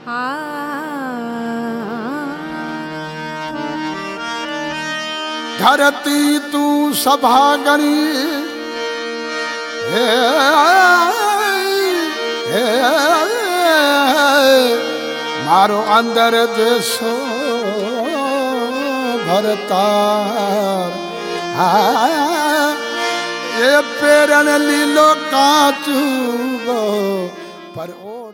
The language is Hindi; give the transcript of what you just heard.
धरती तू सभागणी हे मारो अंदर देशो भरतार ये पेरन लीलो काचू पर ओ